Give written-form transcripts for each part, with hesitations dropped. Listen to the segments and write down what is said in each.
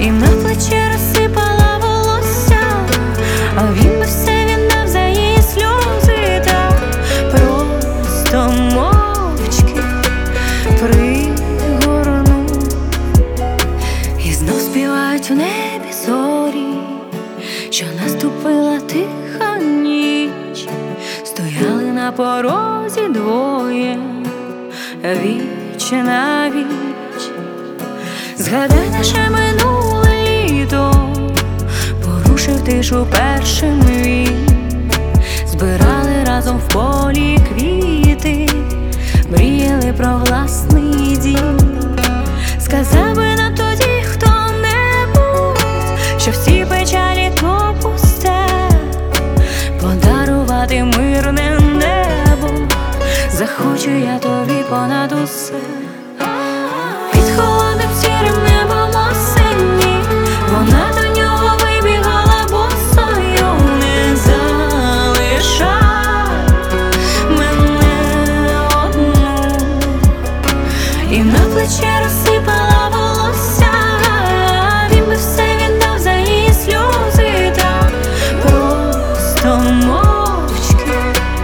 і на плечі розсипала волосся, а він би все віддав за її сльози, та просто мовчки пригорнув. І знов співають в небі зорі, що наступила тиха ніч. Стояли на порозі двоє, віч на віч. Згадай наше минуле літо, порушив тишу першим він. Збирали разом в полі квіти, мріяли про власний дім. Сказав би нам тоді хто-небудь, що всі печалі то пусте, подарувати мирне небо захочу я тобі понад усе. Під холодним сірим небом осені вона до нього вибігала босою. Не залишай мене одну, і на плечі розсипала волосся, він би все віддав за її сльози, та просто мовчки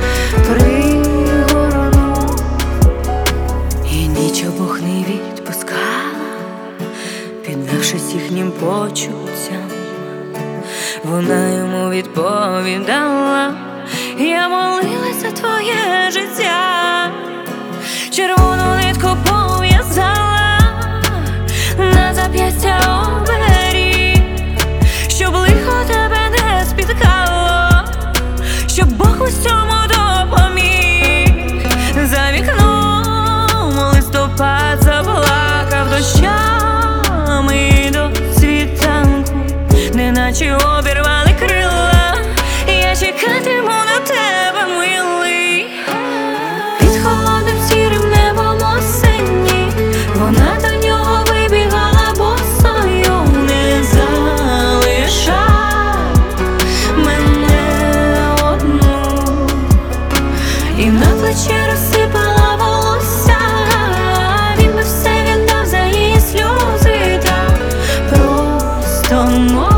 пригорнув. І ніч обох не відпускала, піддавшись їхнім почуттям. Вона йому відповідала: я молилась за твоє життя, червону нитку пов'язала на зап'ястя оберіг, щоб лихо тебе не спіткало, щоб Бог у всьому допоміг. За вікном листопад заплакав дощами до світанку, неначе обірвали крила. Я чекатиму на тебе, милий. Під холодним сірим небом осені вона до нього вибігала босою. Не залишай мене одну, і на плечі розсипала волосся, він би все віддав за її сльози, та просто